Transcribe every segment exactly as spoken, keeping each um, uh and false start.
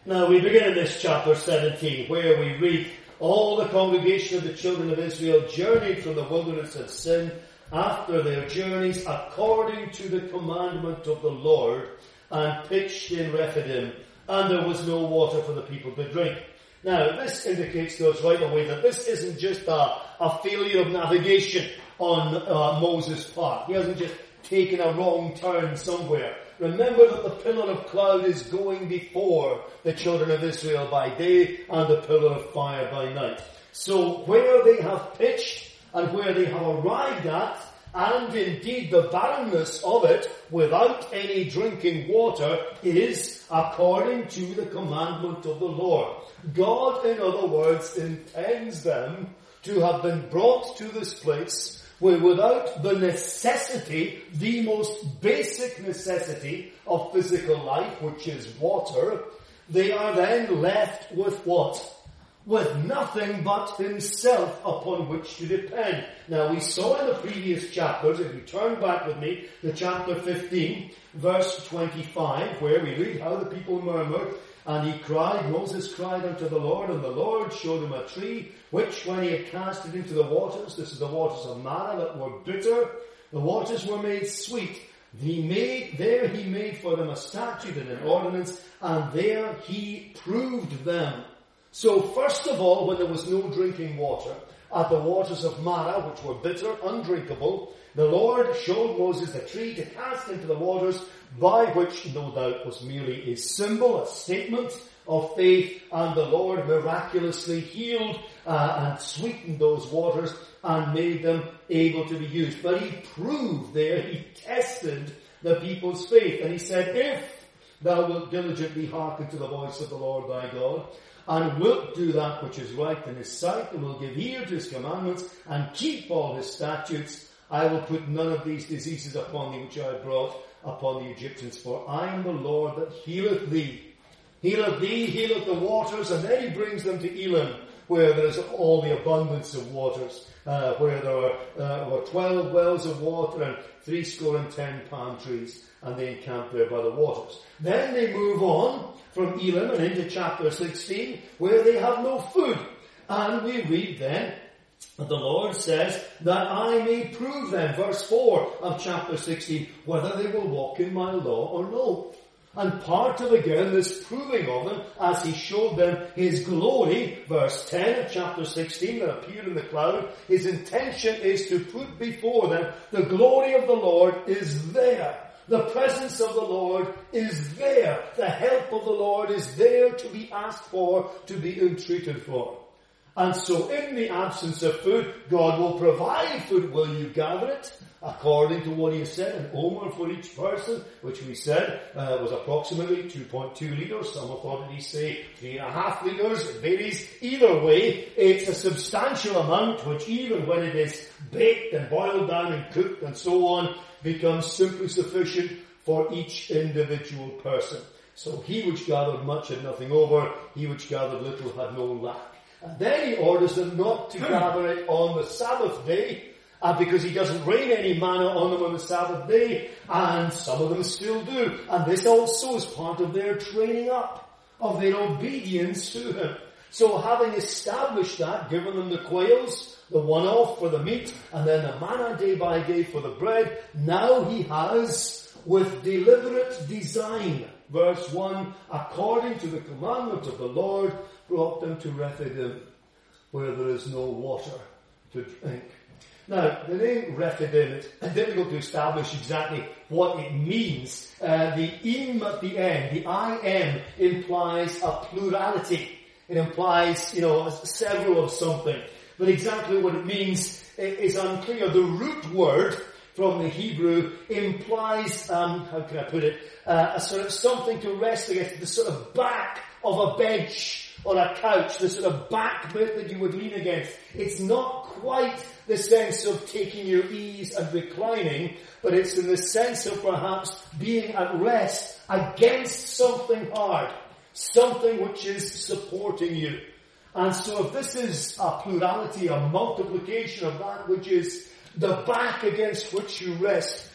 Now we begin in this chapter seventeen, where we read, all the congregation of the children of Israel journeyed from the wilderness of Sin after their journeys according to the commandment of the Lord, and pitched in Rephidim, and there was no water for the people to drink. Now, this indicates to us right away that this isn't just a, a failure of navigation on uh, Moses' part. He hasn't just taken a wrong turn somewhere. Remember that the pillar of cloud is going before the children of Israel by day and the pillar of fire by night. So where they have pitched and where they have arrived at, and indeed the barrenness of it without any drinking water, is according to the commandment of the Lord. God, in other words, intends them to have been brought to this place where without the necessity, the most basic necessity of physical life, which is water, they are then left with what? With nothing but himself upon which to depend. Now we saw in the previous chapters, if you turn back with me to chapter fifteen, verse twenty-five, where we read how the people murmured, and he cried, Moses cried unto the Lord, and the Lord showed him a tree, which when he had cast it into the waters, this is the waters of Marah that were bitter, the waters were made sweet. He made, there he made for them a statute and an ordinance, and there he proved them. So first of all, when there was no drinking water, at the waters of Marah, which were bitter, undrinkable, the Lord showed Moses the tree to cast into the waters, by which no doubt was merely a symbol, a statement of faith, and the Lord miraculously healed uh, and sweetened those waters and made them able to be used. But he proved there, he tested the people's faith, and he said, if thou wilt diligently hearken to the voice of the Lord thy God, and wilt do that which is right in his sight, and will give ear to his commandments, and keep all his statutes, I will put none of these diseases upon thee which I have brought upon the Egyptians, for I am the Lord that healeth thee. Healeth thee, healeth the waters, and then he brings them to Elim, where there is all the abundance of waters, uh, where there are, uh, were twelve wells of water and three score and ten palm trees, and they encamp there by the waters. Then they move on from Elim and into chapter sixteen, where they have no food. And we read then, the Lord says that I may prove them, verse four of chapter sixteen, whether they will walk in my law or no. And part of, again, this proving of them, as he showed them his glory, verse ten of chapter sixteen, that appeared in the cloud, his intention is to put before them the glory of the Lord is there. The presence of the Lord is there. The help of the Lord is there to be asked for, to be entreated for. And so in the absence of food, God will provide food. Will you gather it? According to what he has said, an omer for each person, which we said uh, was approximately two point two litres. Some have thought that he say three and a half litres. It varies. Either way, it's a substantial amount, which even when it is baked and boiled down and cooked and so on, becomes simply sufficient for each individual person. So he which gathered much had nothing over. He which gathered little had no lack. And then he orders them not to gather it on the Sabbath day, uh, because he doesn't rain any manna on them on the Sabbath day, and some of them still do. And this also is part of their training up, of their obedience to him. So having established that, given them the quails, the one-off for the meat, and then the manna day by day for the bread, now he has, with deliberate design, verse one, according to the commandment of the Lord, brought them to Rephidim, where there is no water to drink. Now, the name Rephidim, it's difficult to establish exactly what it means. Uh, the im at the end, the im, implies a plurality. It implies, you know, several of something. But exactly what it means is unclear. The root word from the Hebrew implies, um, how can I put it, uh, a sort of something to rest against, the sort of back of a bench on a couch, the sort of back bit that you would lean against. It's not quite the sense of taking your ease and reclining, but it's in the sense of perhaps being at rest against something hard, something which is supporting you. And so if this is a plurality, a multiplication of that which is the back against which you rest,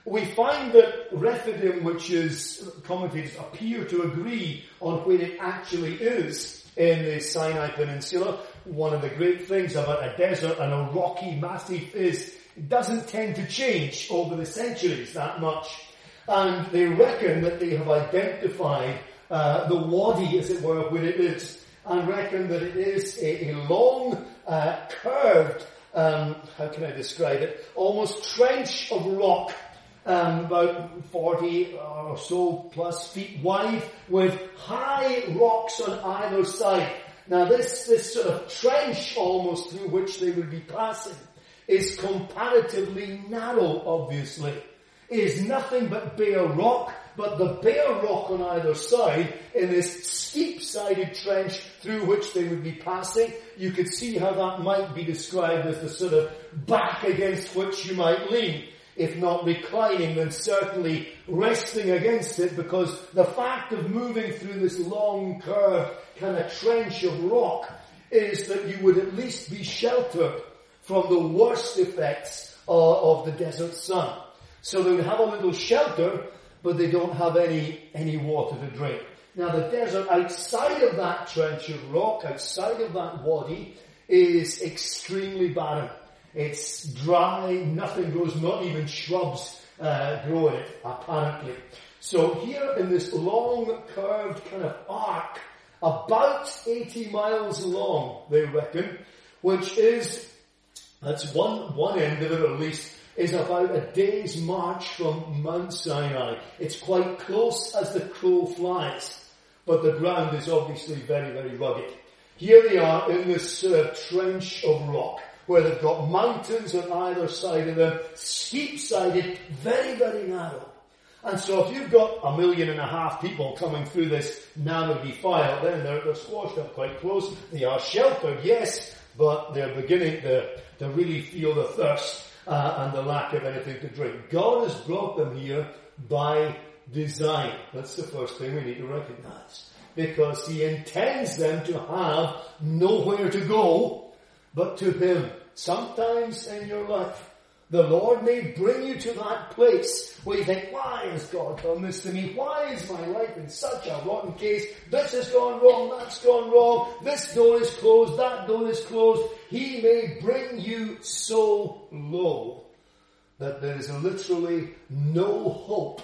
we find that Rephidim, which is, commentators appear to agree on where it actually is in the Sinai Peninsula. One of the great things about a desert and a rocky massif is it doesn't tend to change over the centuries that much. And they reckon that they have identified uh, the wadi, as it were, where it is, and reckon that it is a, a long, uh, curved, um, how can I describe it, almost trench of rock, um, about forty or so plus feet wide, with high rocks on either side. Now this, this sort of trench almost through which they would be passing is comparatively narrow, obviously. It is nothing but bare rock, but the bare rock on either side in this steep-sided trench through which they would be passing, you could see how that might be described as the sort of back against which you might lean. If not reclining, then certainly resting against it, because the fact of moving through this long, curved kind of trench of rock is that you would at least be sheltered from the worst effects uh, of the desert sun. So they would have a little shelter, but they don't have any, any water to drink. Now the desert outside of that trench of rock, outside of that wadi, is extremely barren. It's dry, nothing grows, not even shrubs uh, grow in it, apparently. So here in this long, curved kind of arc, about eighty miles long, they reckon, which is, that's one, one end of it at least, is about a day's march from Mount Sinai. It's quite close as the crow flies, but the ground is obviously very, very rugged. Here they are in this uh, trench of rock, where they've got mountains on either side of them, steep-sided, very, very narrow. And so if you've got a million and a half people coming through this narrow defile, then they're, they're squashed up quite close. They are sheltered, yes, but they're beginning to, to really feel the thirst uh, and the lack of anything to drink. God has brought them here by design. That's the first thing we need to recognize. Because He intends them to have nowhere to go but to Him. Sometimes in your life, the Lord may bring you to that place where you think, why has God done this to me? Why is my life in such a rotten case? This has gone wrong, that's gone wrong, this door is closed, that door is closed. He may bring you so low that there is literally no hope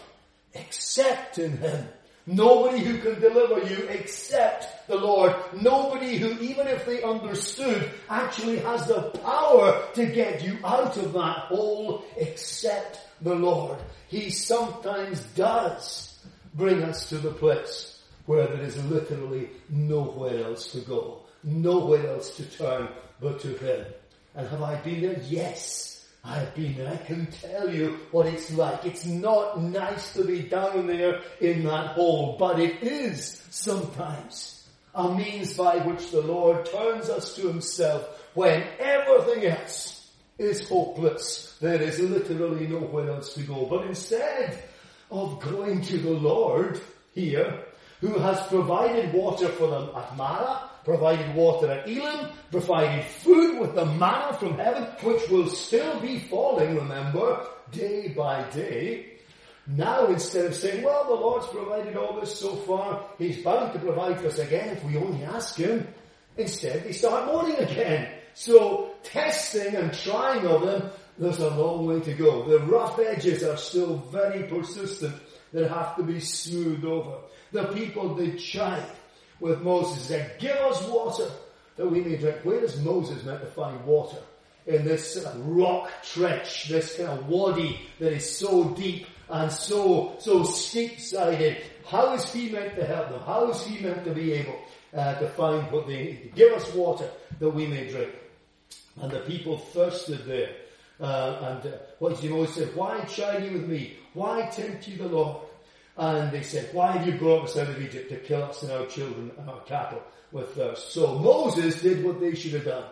except in Him. Nobody who can deliver you except the Lord. Nobody who, even if they understood, actually has the power to get you out of that hole except the Lord. He sometimes does bring us to the place where there is literally nowhere else to go, nowhere else to turn but to Him. And have I been there? Yes. I've been there. I can tell you what it's like. It's not nice to be down there in that hole, but it is sometimes a means by which the Lord turns us to Himself when everything else is hopeless. There is literally nowhere else to go. But instead of going to the Lord here, who has provided water for them at Marah, provided water at Elim, provided food with the manna from heaven, which will still be falling, remember, day by day. Now, instead of saying, well, the Lord's provided all this so far, He's bound to provide for us again if we only ask Him. Instead, they start mourning again. So, testing and trying of them, there's a long way to go. The rough edges are still very persistent that have to be smoothed over. The people did chide with Moses, said, give us water that we may drink. Where is Moses meant to find water? In this uh, rock trench, this kind of wadi that is so deep and so, so steep-sided. How is he meant to help them? How is he meant to be able uh, to find what they need? Give us water that we may drink. And the people thirsted there. Uh, and uh, what did Moses say? Why chide you with me? Why tempt you the Lord? And they said, why have you brought us out of Egypt to kill us and our children and our cattle with thirst? So Moses did what they should have done.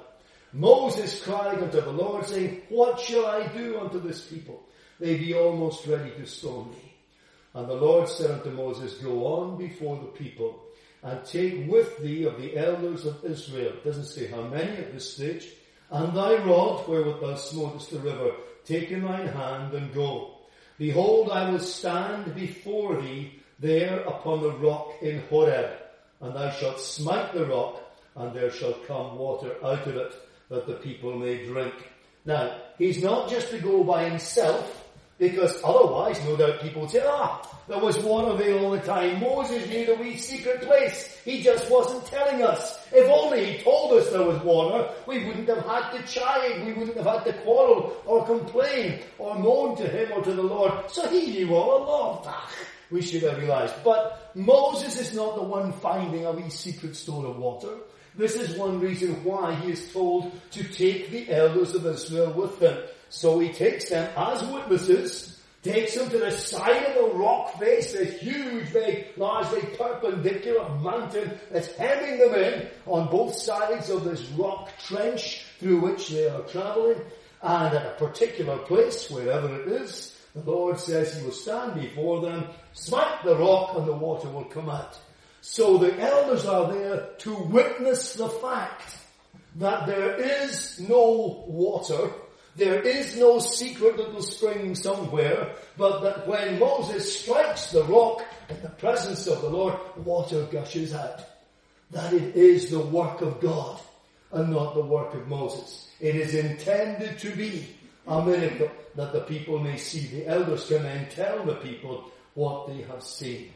Moses cried unto the Lord, saying, what shall I do unto this people? They be almost ready to stone me. And the Lord said unto Moses, go on before the people, and take with thee of the elders of Israel. It doesn't say how many at this stage. And thy rod, wherewith thou smotest the river, take in thine hand and go. Behold, I will stand before thee there upon the rock in Horeb, and thou shalt smite the rock, and there shall come water out of it, that the people may drink. Now, he's not just to go by himself, because otherwise, no doubt, people would say, ah, there was water there all the time. Moses knew the wee secret place. He just wasn't telling us. If only he told us there was water, we wouldn't have had to chide. We wouldn't have had to quarrel or complain or moan to him or to the Lord. So he knew all along. Ah, we should have realized. But Moses is not the one finding a wee secret store of water. This is one reason why he is told to take the elders of Israel with him. So he takes them as witnesses, takes them to the side of the rock face, this huge, big, largely perpendicular mountain that's hemming them in on both sides of this rock trench through which they are traveling. And at a particular place, wherever it is, the Lord says he will stand before them, smite the rock, and the water will come out. So the elders are there to witness the fact that there is no water. There is no secret little spring somewhere, but that when Moses strikes the rock in the presence of the Lord, water gushes out. That it is the work of God and not the work of Moses. It is intended to be a miracle that the people may see. The elders can then tell the people what they have seen.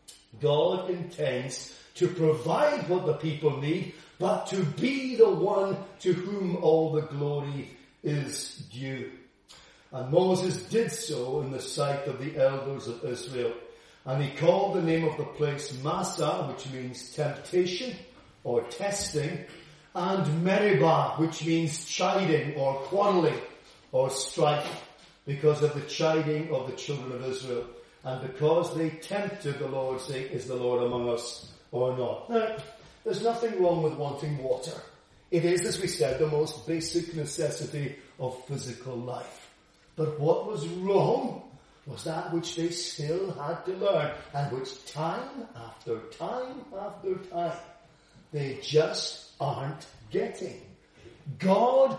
God intends to provide what the people need, but to be the one to whom all the glory is due. And Moses did so in the sight of the elders of Israel. And he called the name of the place Massah, which means temptation or testing, and Meribah, which means chiding or quarreling or strife, because of the chiding of the children of Israel. And because they tempted the Lord, saying, is the Lord among us or not? Now, there's nothing wrong with wanting water. It is, as we said, the most basic necessity of physical life. But what was wrong was that which they still had to learn, and which time after time after time, they just aren't getting. God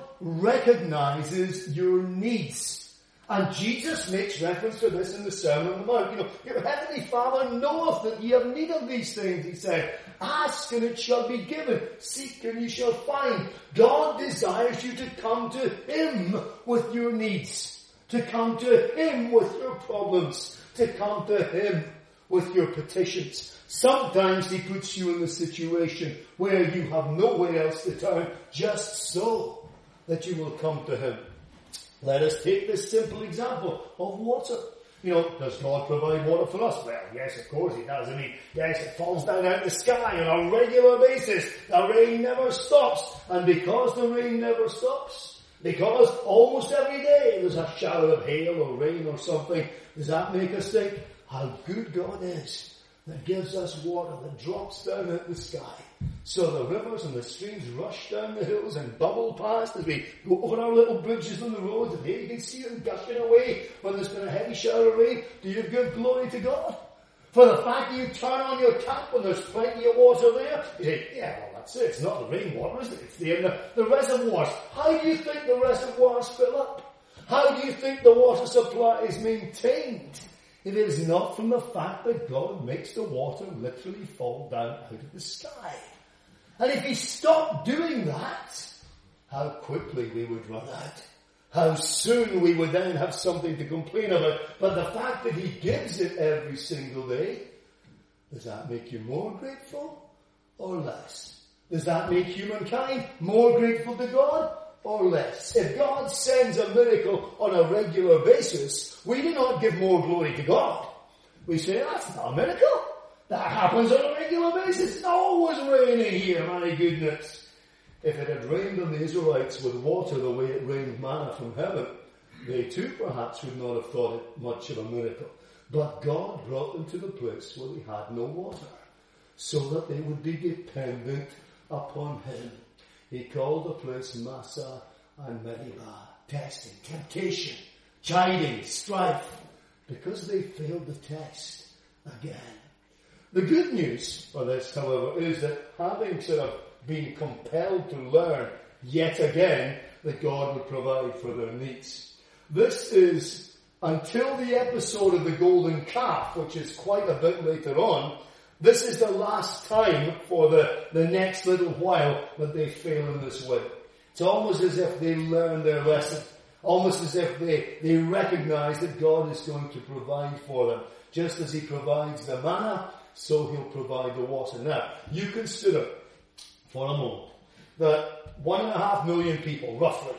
recognizes your needs. And Jesus makes reference to this in the Sermon on the Mount. You know, your heavenly Father knoweth that ye have need of these things, he said. Ask and it shall be given. Seek and you shall find. God desires you to come to him with your needs. To come to him with your problems. To come to him with your petitions. Sometimes he puts you in the situation where you have nowhere else to turn, just so that you will come to him. Let us take this simple example of water. You know, does God provide water for us? Well, yes, of course he does. I mean, yes, it falls down out of the sky on a regular basis. The rain never stops. And because the rain never stops, because almost every day there's a shower of hail or rain or something, does that make us think how good God is that gives us water that drops down out of the sky? So the rivers and the streams rush down the hills and bubble past as we go over our little bridges on the roads, and there you can see them gushing away when there's been a heavy shower of rain. Do you give glory to God for the fact that you turn on your tap when there's plenty of water there? You say, yeah, well, that's it. It's not the rainwater, is it? It's there in the, the reservoirs. How do you think the reservoirs fill up? How do you think the water supply is maintained? It is not from the fact that God makes the water literally fall down out of the sky. And if he stopped doing that, how quickly we would run out. How soon we would then have something to complain about. But the fact that he gives it every single day, does that make you more grateful or less? Does that make humankind more grateful to God or less? If God sends a miracle on a regular basis, we do not give more glory to God. We say, that's not a miracle. That happens on a regular basis. It's always raining here, my goodness. If it had rained on the Israelites with water the way it rained manna from heaven, they too perhaps would not have thought it much of a miracle. But God brought them to the place where they had no water, so that they would be dependent upon him. He called the place Massah and Meribah. Testing, temptation, chiding, strife, because they failed the test again. The good news for this, however, is that having sort of been compelled to learn yet again that God would provide for their needs, this is until the episode of the golden calf, which is quite a bit later on, this is the last time for the, the next little while that they fail in this way. It's almost as if they learn their lesson. Almost as if they, they recognize that God is going to provide for them. Just as he provides the manna, so he'll provide the water. Now, you consider for a moment that one and a half million people, roughly,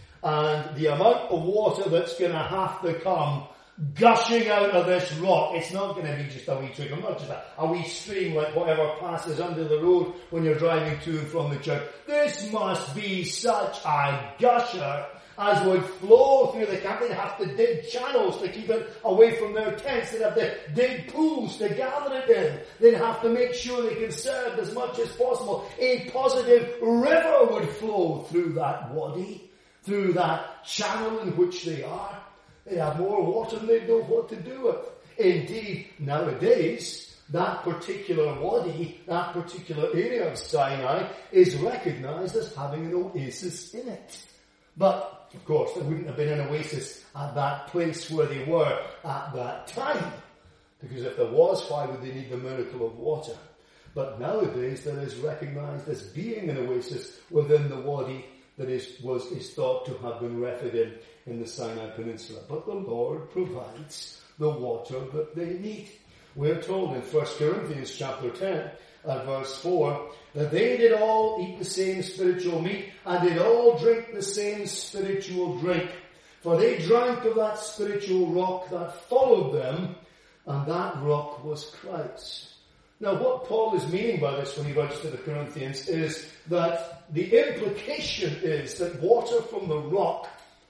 and the amount of water that's going to have to come gushing out of this rock, it's not going to be just a wee trickle, not just a, a wee stream like whatever passes under the road when you're driving to and from the church. This must be such a gusher as would flow through the camp. They'd have to dig channels to keep it away from their tents. They'd have to dig pools to gather it in. They'd have to make sure they conserved as much as possible. A positive river would flow through that wadi, through that channel in which they are. They'd have more water than they'd know what to do with. Indeed, nowadays, that particular wadi, that particular area of Sinai is recognized as having an oasis in it. But, of course, there wouldn't have been an oasis at that place where they were at that time. Because if there was, why would they need the miracle of water? But nowadays there is recognized as being an oasis within the wadi that is, was, is thought to have been Rephidim in, in the Sinai Peninsula. But the Lord provides the water that they need. We're told in First Corinthians chapter ten, at verse four, that they did all eat the same spiritual meat, and did all drink the same spiritual drink. For they drank of that spiritual rock that followed them, and that rock was Christ. Now what Paul is meaning by this when he writes to the Corinthians is that the implication is that water from the rock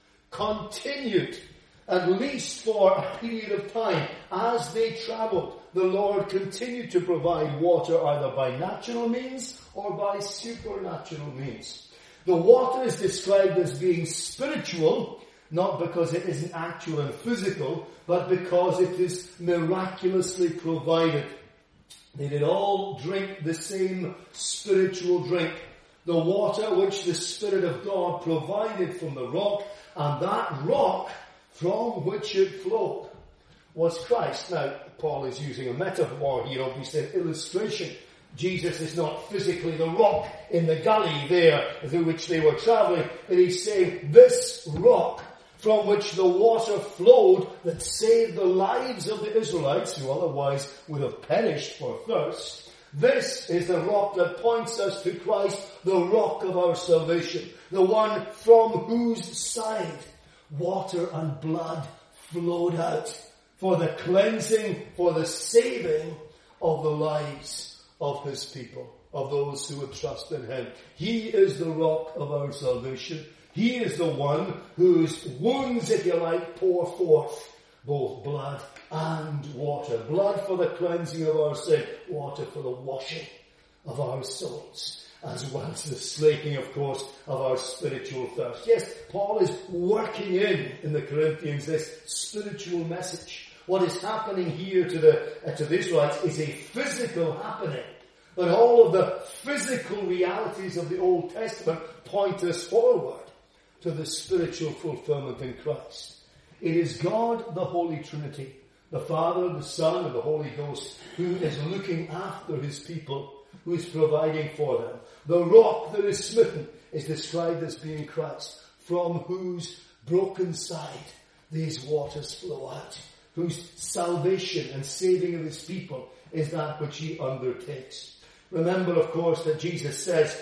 continued, at least for a period of time, as they travelled. The Lord continued to provide water either by natural means or by supernatural means. The water is described as being spiritual, not because it isn't actual and physical, but because it is miraculously provided. They did all drink the same spiritual drink, the water which the Spirit of God provided from the rock, and that rock from which it flowed was Christ. Now, Paul is using a metaphor here, obviously an illustration. Jesus is not physically the rock in the gully there through which they were travelling, but he's saying this rock from which the water flowed that saved the lives of the Israelites, who otherwise would have perished for thirst. This is the rock that points us to Christ, the rock of our salvation, the one from whose side water and blood flowed out for the cleansing, for the saving of the lives of his people, of those who would trust in him. He is the rock of our salvation. He is the one whose wounds, if you like, pour forth both blood and water. Blood for the cleansing of our sin, water for the washing of our souls, as well as the slaking, of course, of our spiritual thirst. Yes, Paul is working in, in the Corinthians, this spiritual message. What is happening here to the, uh, to the Israelites is a physical happening. But all of the physical realities of the Old Testament point us forward to the spiritual fulfillment in Christ. It is God, the Holy Trinity, the Father, the Son, and the Holy Ghost, who is looking after his people, who is providing for them. The rock that is smitten is described as being Christ, from whose broken side these waters flow out, whose salvation and saving of his people is that which he undertakes. Remember, of course, that Jesus says,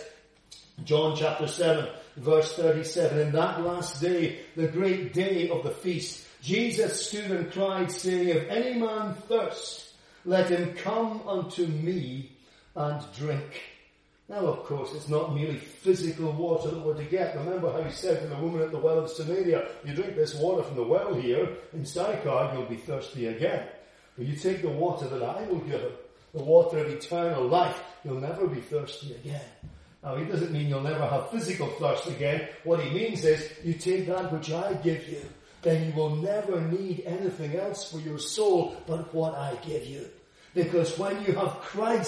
John chapter seven, verse thirty-seven, in that last day, the great day of the feast, Jesus stood and cried, saying, if any man thirst, let him come unto me and drink. Now, of course, it's not merely physical water that we're to get. Remember how he said to the woman at the well of Samaria, you drink this water from the well here in Sychar, you'll be thirsty again. But you take the water that I will give him, the water of eternal life, you'll never be thirsty again. Now, he doesn't mean you'll never have physical thirst again. What he means is, you take that which I give you, then you will never need anything else for your soul but what I give you. Because when you have Christ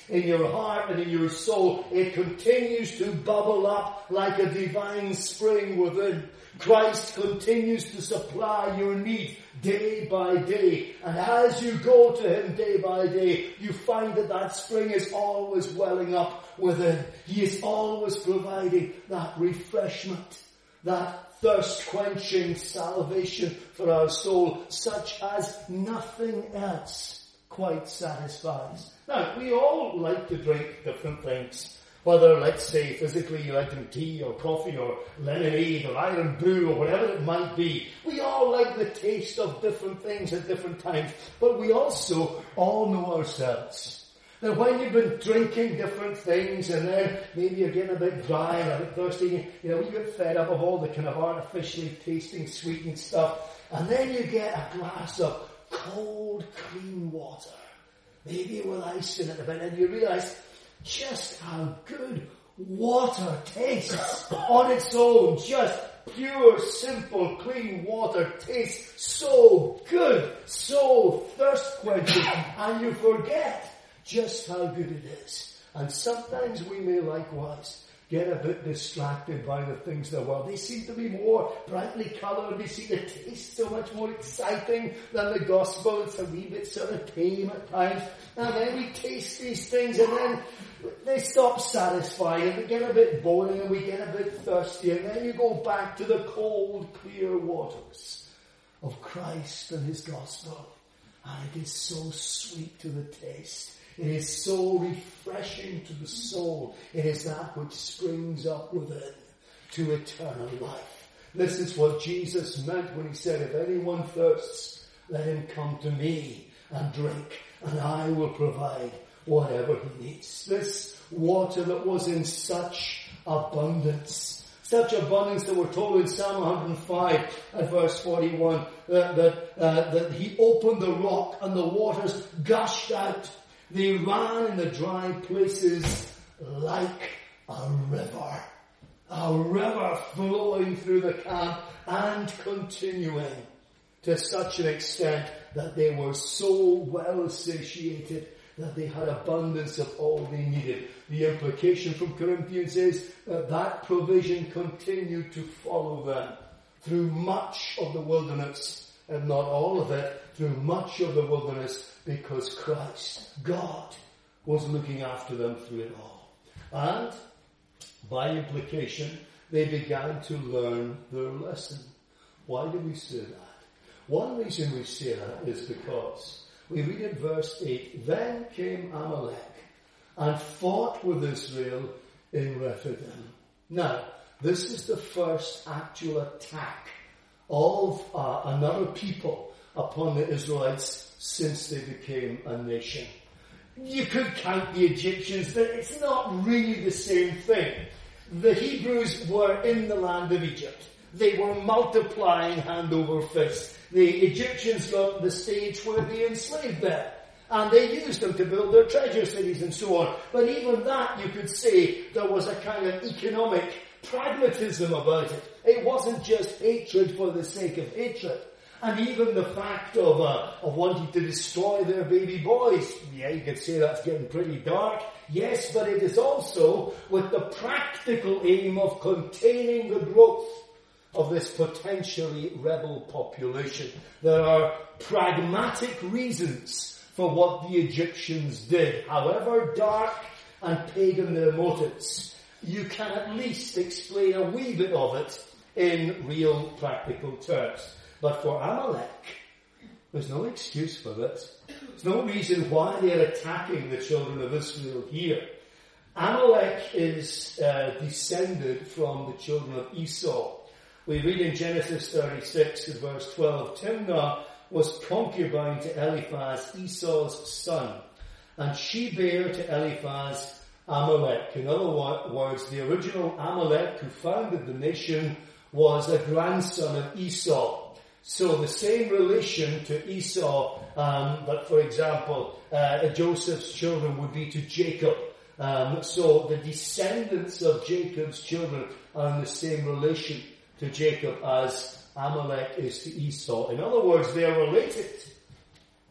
in your heart and in your soul, it continues to bubble up like a divine spring within. Christ continues to supply your need day by day. And as you go to Him day by day, you find that that spring is always welling up within. He is always providing that refreshment, that thirst-quenching salvation for our soul, such as nothing else quite satisfies. Now, we all like to drink different things. Whether, let's say, physically you like drink tea or coffee or lemonade or iron brew or whatever it might be. We all like the taste of different things at different times. But we also all know ourselves that when you've been drinking different things and then maybe you're getting a bit dry and a bit thirsty, you know, you get fed up of all the kind of artificially tasting sweetened stuff, and then you get a glass of cold, clean water, maybe with ice in it a bit, and you realize just how good water tastes on its own. Just pure, simple, clean water tastes so good, so thirst-quenching, and you forget just how good it is. And sometimes we may likewise get a bit distracted by the things of the world. They seem to be more brightly coloured. They seem to taste so much more exciting than the gospel. It's a wee bit sort of tame at times. And then we taste these things and then they stop satisfying and they get a bit boring and we get a bit thirsty. And then you go back to the cold, clear waters of Christ and His gospel. And it is so sweet to the taste. It is so refreshing to the soul. It is that which springs up within to eternal life. This is what Jesus meant when He said, if anyone thirsts, let him come to me and drink, and I will provide whatever he needs. This water that was in such abundance, such abundance that we're told in Psalm one hundred five at verse forty-one, that, that, uh, that He opened the rock and the waters gushed out. They ran in the dry places like a river. A river flowing through the camp and continuing to such an extent that they were so well satiated that they had abundance of all they needed. The implication from Corinthians is that that provision continued to follow them through much of the wilderness, and not all of it, through much of the wilderness, because Christ, God, was looking after them through it all. And, by implication, they began to learn their lesson. Why do we say that? One reason we say that is because we read in verse eight, then came Amalek and fought with Israel in Rephidim. Now, this is the first actual attack of uh, another people upon the Israelites since they became a nation. You could count the Egyptians, but it's not really the same thing. The Hebrews were in the land of Egypt. They were multiplying hand over fist. The Egyptians got the stage where they enslaved them. And they used them to build their treasure cities and so on. But even that, you could say, there was a kind of economic pragmatism about it. It wasn't just hatred for the sake of hatred. And even the fact of uh, of wanting to destroy their baby boys. Yeah, you could say that's getting pretty dark. Yes, but it is also with the practical aim of containing the growth of this potentially rebel population. There are pragmatic reasons for what the Egyptians did. However dark and pagan their motives, you can at least explain a wee bit of it in real practical terms. But for Amalek, there's no excuse for this. There's no reason why they're attacking the children of Israel here. Amalek is uh, descended from the children of Esau. We read in Genesis thirty-six, verse twelve, Timnah was concubine to Eliphaz, Esau's son, and she bare to Eliphaz Amalek. In other words, the original Amalek who founded the nation was a grandson of Esau. So the same relation to Esau, um, but for example, uh, Joseph's children would be to Jacob. Um, so the descendants of Jacob's children are in the same relation to Jacob as Amalek is to Esau. In other words, they are related.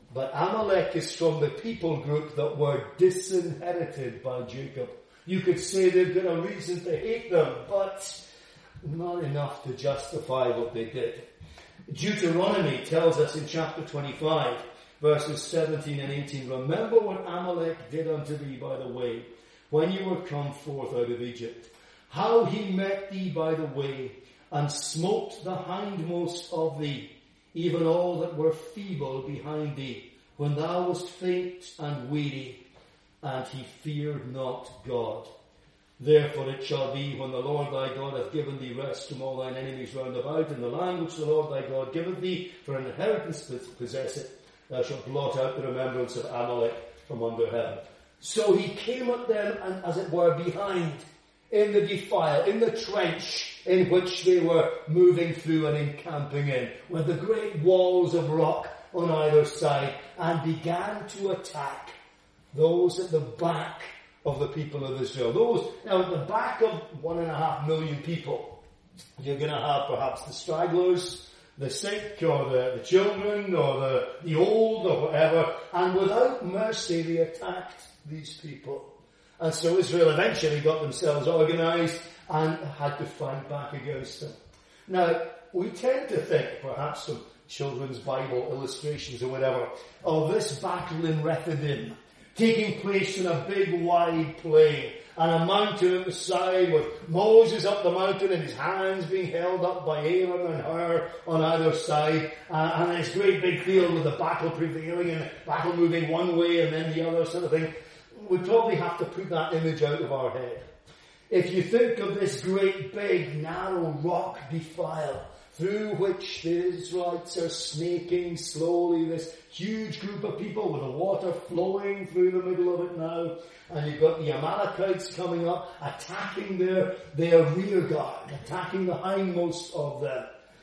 But Amalek is from the people group that were disinherited by Jacob. You could say they've got a reason to hate them, but not enough to justify what they did. Deuteronomy tells us in chapter twenty-five, verses seventeen and eighteen, remember what Amalek did unto thee by the way, when you were come forth out of Egypt, how he met thee by the way, and smote the hindmost of thee, even all that were feeble behind thee, when thou wast faint and weary, and he feared not God. Therefore it shall be, when the Lord thy God hath given thee rest from all thine enemies round about, in the land which the Lord thy God giveth thee for an inheritance to possess it, thou shalt blot out the remembrance of Amalek from under heaven. So he came at them, and as it were, behind, in the defile, in the trench in which they were moving through and encamping in, with the great walls of rock on either side, and began to attack those at the back of the people of Israel. Those, now at the back of one and a half million people, you're going to have perhaps the stragglers, the sick, or the, the children, or the, the old, or whatever, and without mercy they attacked these people. And so Israel eventually got themselves organized and had to fight back against them. Now, we tend to think, perhaps from children's Bible illustrations or whatever, of this battle in Rephidim taking place in a big wide plain, and a mountain at the side with Moses up the mountain and his hands being held up by Aaron and Hur on either side, uh, and this great big field with the battle prevailing and the battle moving one way and then the other sort of thing. We probably have to put that image out of our head. If you think of this great big narrow rock defile through which the Israelites are snaking slowly, this huge group of people with the water flowing through the middle of it now, and you've got the Amalekites coming up, attacking their, their rear guard, attacking the hindmost of them.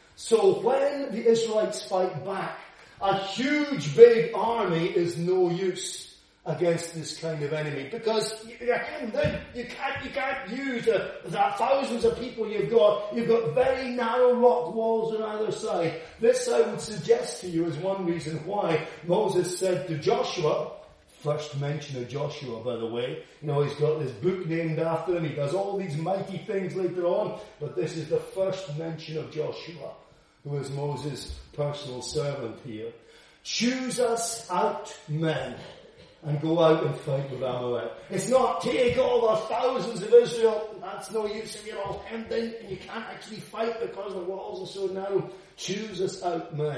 So when the Israelites fight back, a huge big army is no use against this kind of enemy, because you, you can't you can't you can't use uh, that thousands of people you've got. You've got very narrow rock walls on either side. This, I would suggest to you, is one reason why Moses said to Joshua, first mention of Joshua, by the way. You know, he's got this book named after him. He does all these mighty things later on, but this is the first mention of Joshua, who is Moses' personal servant here. Choose us out men and go out and fight with Amalek. It's not take all the thousands of Israel. That's no use if you're all hemmed in and you can't actually fight because the walls are so narrow. Choose us out men.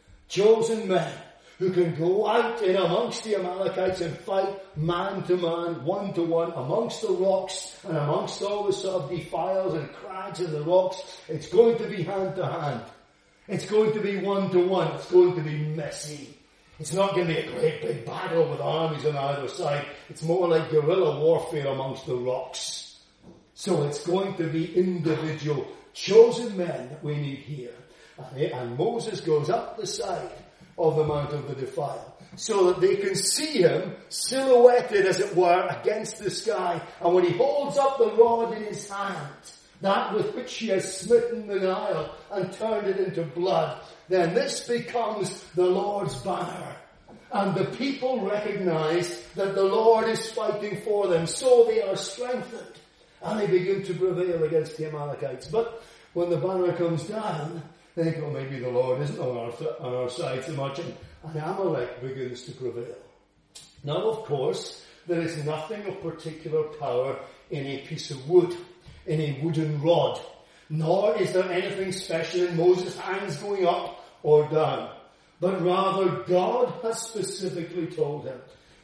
Chosen men who can go out in amongst the Amalekites and fight man to man, one to one, amongst the rocks and amongst all the sort of defiles and crags in the rocks. It's going to be hand to hand. It's going to be one to one. It's going to be messy. It's not going to be a great big battle with armies on either side. It's more like guerrilla warfare amongst the rocks. So it's going to be individual, chosen men that we need here. And Moses goes up the side of the Mount of the Defile so that they can see him silhouetted, as it were, against the sky. And when he holds up the rod in his hand, that with which he has smitten the Nile and turned it into blood, then this becomes the Lord's banner. And the people recognize that the Lord is fighting for them, so they are strengthened. And they begin to prevail against the Amalekites. But when the banner comes down, they think, oh, maybe the Lord isn't on our, on our side so much, and, and Amalek begins to prevail. Now, of course, there is nothing of particular power in a piece of wood, in a wooden rod, nor is there anything special in Moses' hands going up or down. But rather, God has specifically told him,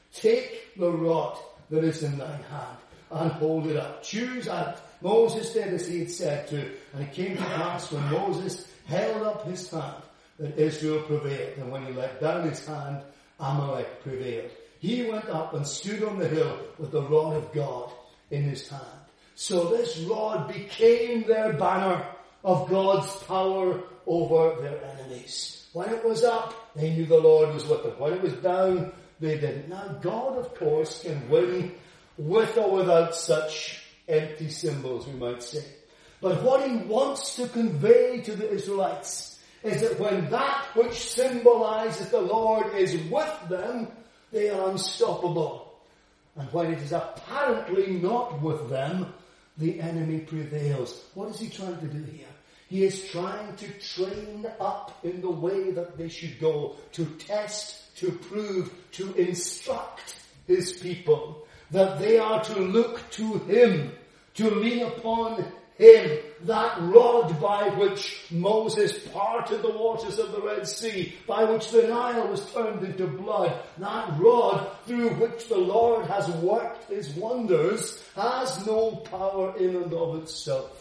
take the rod that is in thine hand and hold it up. Choose out. Moses did as he had said to, and it came to pass when Moses held up his hand that Israel prevailed, and when he let down his hand, Amalek prevailed. He went up and stood on the hill with the rod of God in his hand. So this rod became their banner of God's power over their enemies. When it was up, they knew the Lord was with them. When it was down, they didn't. Now, God, of course, can win with or without such empty symbols, we might say. But what he wants to convey to the Israelites is that when that which symbolizes the Lord is with them, they are unstoppable. And when it is apparently not with them, the enemy prevails. What is he trying to do here? He is trying to train up in the way that they should go, to test, to prove, to instruct his people, that they are to look to him, to lean upon him, that rod by which Moses parted the waters of the Red Sea, by which the Nile was turned into blood, that rod through which the Lord has worked his wonders, has no power in and of itself.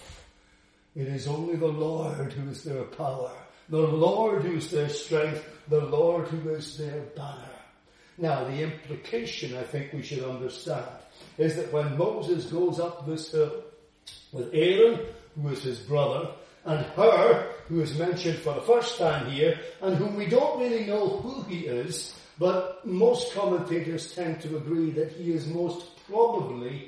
It is only the Lord who is their power, the Lord who is their strength, the Lord who is their banner. Now, the implication I think we should understand is that when Moses goes up this hill with Aaron, who is his brother, and Hur, who is mentioned for the first time here, and whom we don't really know who he is, but most commentators tend to agree that he is most probably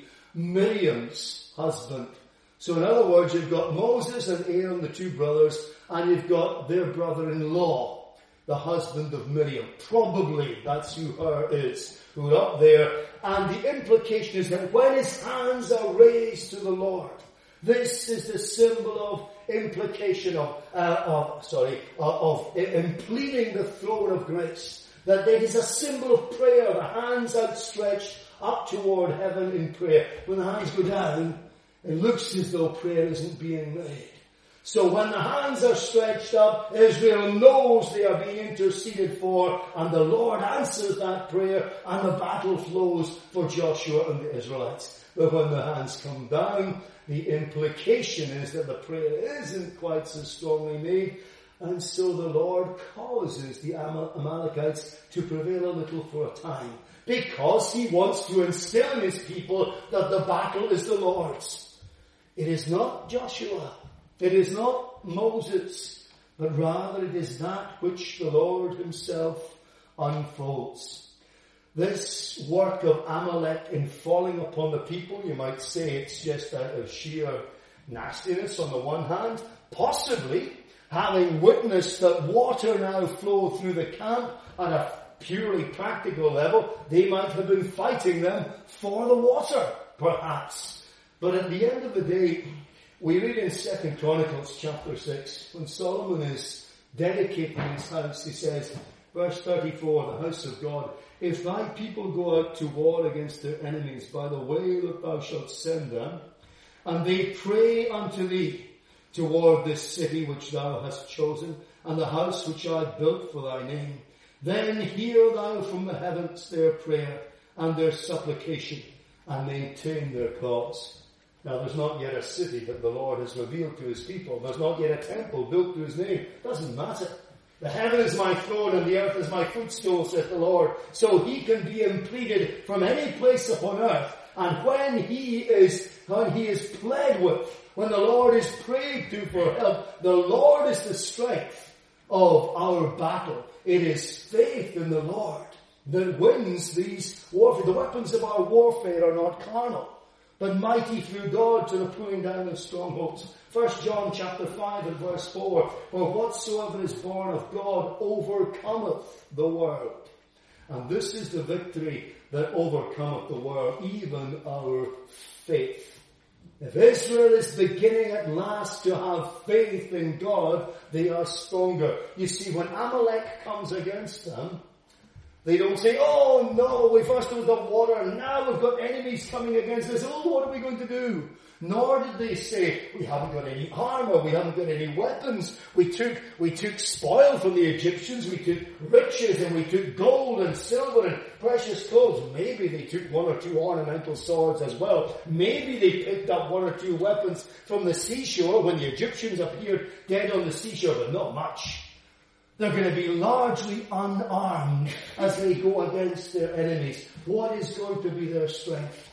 Miriam's husband. So in other words, you've got Moses and Aaron, the two brothers, and you've got their brother-in-law, the husband of Miriam. Probably that's who Hur is, who are up there. And the implication is that when his hands are raised to the Lord, this is the symbol of implication of, uh, of sorry, of, of in pleading the throne of grace. That it is a symbol of prayer, the hands outstretched up toward heaven in prayer. When the hands go down, it looks as though prayer isn't being made. So when the hands are stretched up, Israel knows they are being interceded for, and the Lord answers that prayer, and the battle flows for Joshua and the Israelites. But when the hands come down, the implication is that the prayer isn't quite so strongly made, and so the Lord causes the Amalekites to prevail a little for a time, because he wants to instill in his people that the battle is the Lord's. It is not Joshua. It is not Moses, but rather it is that which the Lord himself unfolds. This work of Amalek in falling upon the people, you might say it's just out of sheer nastiness on the one hand, possibly having witnessed that water now flow through the camp at a purely practical level, they might have been fighting them for the water, perhaps. But at the end of the day, we read in Second Chronicles chapter six, when Solomon is dedicating his house, he says, verse thirty-four, the house of God, if thy people go out to war against their enemies by the way that thou shalt send them, and they pray unto thee toward this city which thou hast chosen, and the house which I built for thy name, then hear thou from the heavens their prayer and their supplication, and maintain their cause. Now, there's not yet a city that the Lord has revealed to his people. There's not yet a temple built to his name. Doesn't matter. The heaven is my throne and the earth is my footstool, saith the Lord. So he can be impleaded from any place upon earth. And when he is, when he is pled with, when the Lord is prayed to for help, the Lord is the strength of our battle. It is faith in the Lord that wins these warfare. The weapons of our warfare are not carnal, but mighty through God to the pulling down of strongholds. First John chapter five and verse four, for whatsoever is born of God overcometh the world. And this is the victory that overcometh the world, even our faith. If Israel is beginning at last to have faith in God, they are stronger. You see, when Amalek comes against them, they don't say, oh no, we first was the water, and now we've got enemies coming against us. Oh, what are we going to do? Nor did they say, we haven't got any armor, we haven't got any weapons. We took, we took spoil from the Egyptians, we took riches, and we took gold and silver and precious clothes. Maybe they took one or two ornamental swords as well. Maybe they picked up one or two weapons from the seashore when the Egyptians appeared dead on the seashore, but not much. They're going to be largely unarmed as they go against their enemies. What is going to be their strength?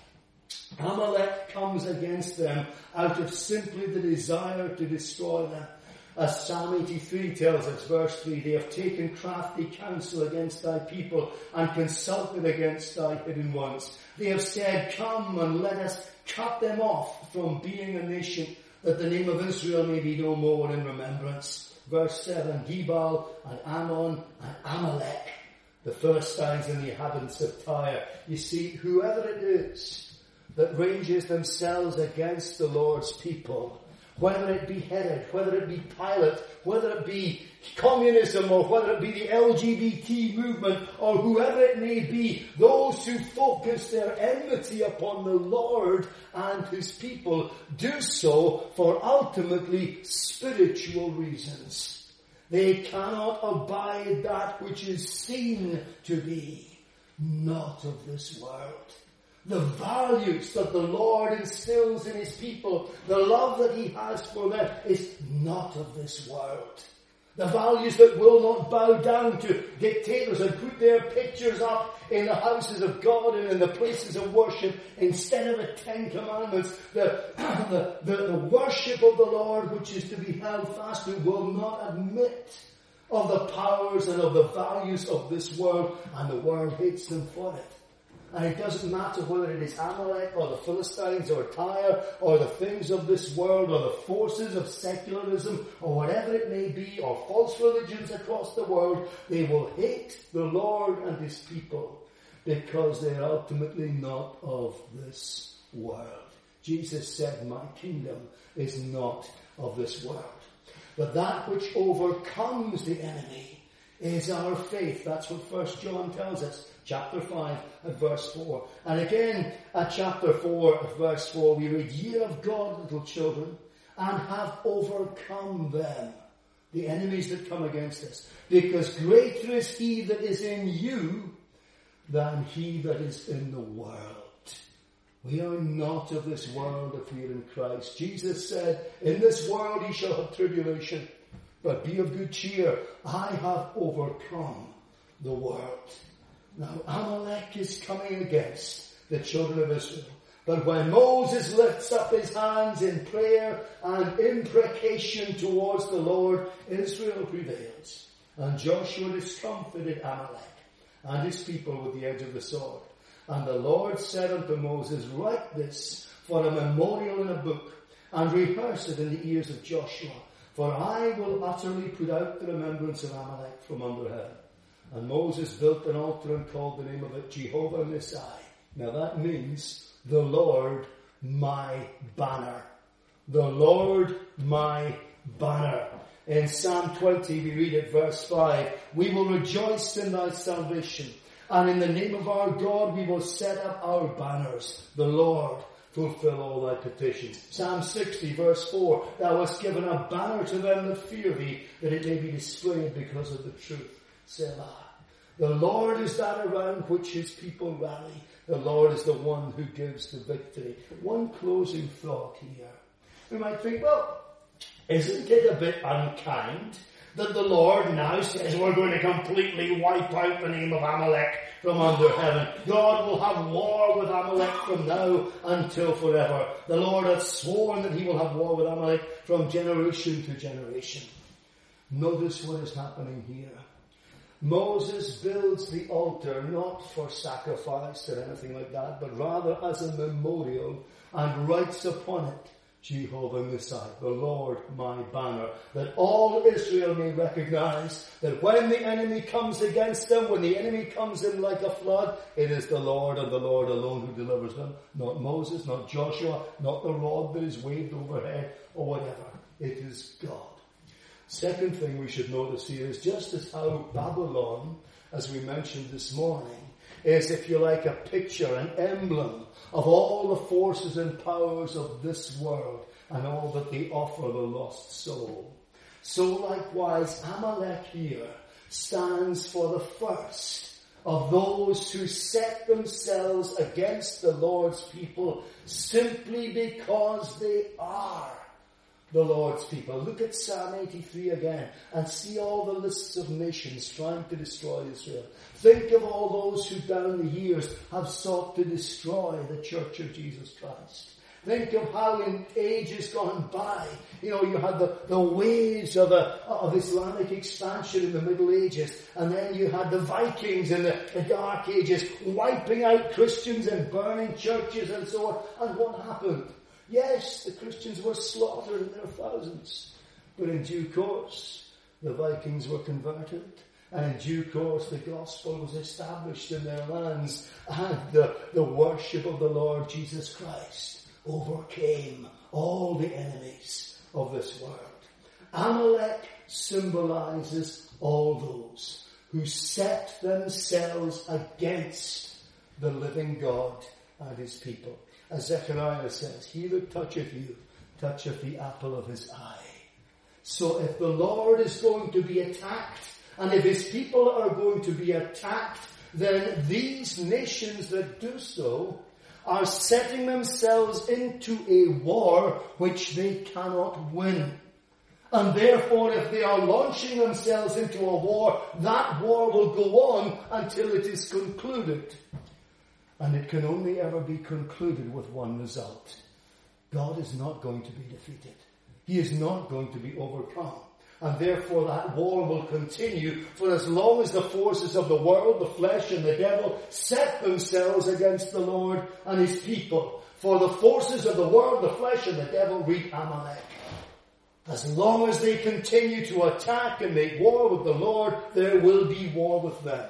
Amalek comes against them out of simply the desire to destroy them. As Psalm eighty-three tells us, verse three, they have taken crafty counsel against thy people and consulted against thy hidden ones. They have said, come and let us cut them off from being a nation, that the name of Israel may be no more in remembrance. Verse seven, Gebal and Ammon and Amalek, the Philistines and the inhabitants of Tyre. You see, whoever it is that ranges themselves against the Lord's people, whether it be Herod, whether it be Pilate, whether it be communism, or whether it be the L G B T movement, or whoever it may be, those who focus their enmity upon the Lord and his people do so for ultimately spiritual reasons. They cannot abide that which is seen to be not of this world. The values that the Lord instills in his people, the love that he has for them, is not of this world. The values that will not bow down to dictators and put their pictures up in the houses of God and in the places of worship instead of the Ten Commandments. The, the, the, the worship of the Lord which is to be held fast to will not admit of the powers and of the values of this world, and the world hates them for it. And it doesn't matter whether it is Amalek or the Philistines or Tyre or the things of this world or the forces of secularism or whatever it may be, or false religions across the world, they will hate the Lord and his people because they are ultimately not of this world. Jesus said, my kingdom is not of this world. But that which overcomes the enemy is our faith. That's what First John tells us. Chapter five at verse four. And again at chapter four at verse four we read, ye of God, little children, and have overcome them, the enemies that come against us. Because greater is he that is in you than he that is in the world. We are not of this world if we are in Christ. Jesus said, in this world ye shall have tribulation, but be of good cheer. I have overcome the world. Now Amalek is coming against the children of Israel. But when Moses lifts up his hands in prayer and imprecation towards the Lord, Israel prevails. And Joshua discomfited Amalek and his people with the edge of the sword. And the Lord said unto Moses, write this for a memorial in a book, and rehearse it in the ears of Joshua. For I will utterly put out the remembrance of Amalek from under heaven. And Moses built an altar and called the name of it Jehovah Nissi. Now that means the Lord my banner. The Lord my banner. In Psalm twenty we read at verse five, we will rejoice in thy salvation, and in the name of our God we will set up our banners. The Lord fulfill all thy petitions. Psalm sixty verse four, thou hast given a banner to them that fear thee, that it may be displayed because of the truth. Selah. The Lord is that around which his people rally. The Lord is the one who gives the victory. One closing thought here. We might think, well, isn't it a bit unkind that the Lord now says we're going to completely wipe out the name of Amalek from under heaven? God will have war with Amalek from now until forever. The Lord hath sworn that he will have war with Amalek from generation to generation. Notice what is happening here. Moses builds the altar not for sacrifice or anything like that, but rather as a memorial, and writes upon it, Jehovah Nissi, the Lord my banner, that all Israel may recognize that when the enemy comes against them, when the enemy comes in like a flood, it is the Lord and the Lord alone who delivers them. Not Moses, not Joshua, not the rod that is waved overhead or whatever. It is God. Second thing we should notice here is just as how Babylon, as we mentioned this morning, is, if you like, a picture, an emblem of all the forces and powers of this world and all that they offer the lost soul. So likewise, Amalek here stands for the first of those who set themselves against the Lord's people simply because they are the Lord's people. Look at Psalm eighty-three again and see all the lists of nations trying to destroy Israel. Think of all those who down the years have sought to destroy the Church of Jesus Christ. Think of how in ages gone by, you know, you had the, the waves of, a, of Islamic expansion in the Middle Ages, and then you had the Vikings in the, the Dark Ages wiping out Christians and burning churches and so on. And what happened? Yes, the Christians were slaughtered in their thousands, but in due course, the Vikings were converted, and in due course, the gospel was established in their lands, and the, the worship of the Lord Jesus Christ overcame all the enemies of this world. Amalek symbolizes all those who set themselves against the living God and his people. As Zechariah says, he that toucheth you, toucheth the apple of his eye. So if the Lord is going to be attacked, and if his people are going to be attacked, then these nations that do so are setting themselves into a war which they cannot win. And therefore, if they are launching themselves into a war, that war will go on until it is concluded. And it can only ever be concluded with one result. God is not going to be defeated. He is not going to be overcome. And therefore that war will continue for as long as the forces of the world, the flesh and the devil, set themselves against the Lord and his people. For the forces of the world, the flesh and the devil read Amalek. As long as they continue to attack and make war with the Lord, there will be war with them.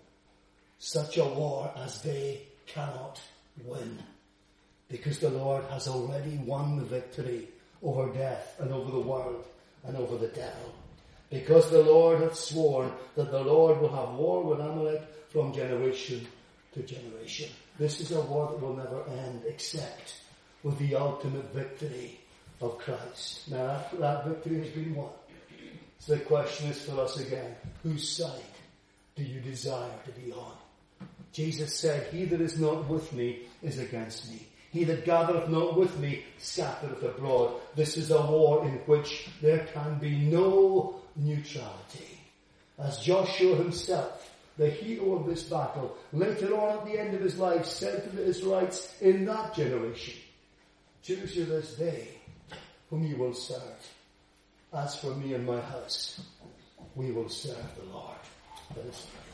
Such a war as they cannot win. Because the Lord has already won the victory over death and over the world and over the devil. Because the Lord hath sworn that the Lord will have war with Amalek from generation to generation. This is a war that will never end except with the ultimate victory of Christ. Now after that victory has been won, so the question is for us again, whose side do you desire to be on? Jesus said, he that is not with me is against me. He that gathereth not with me scattereth abroad. This is a war in which there can be no neutrality. As Joshua himself, the hero of this battle, later on at the end of his life said to the Israelites in that generation, choose you this day whom you will serve. As for me and my house, we will serve the Lord. Let us pray.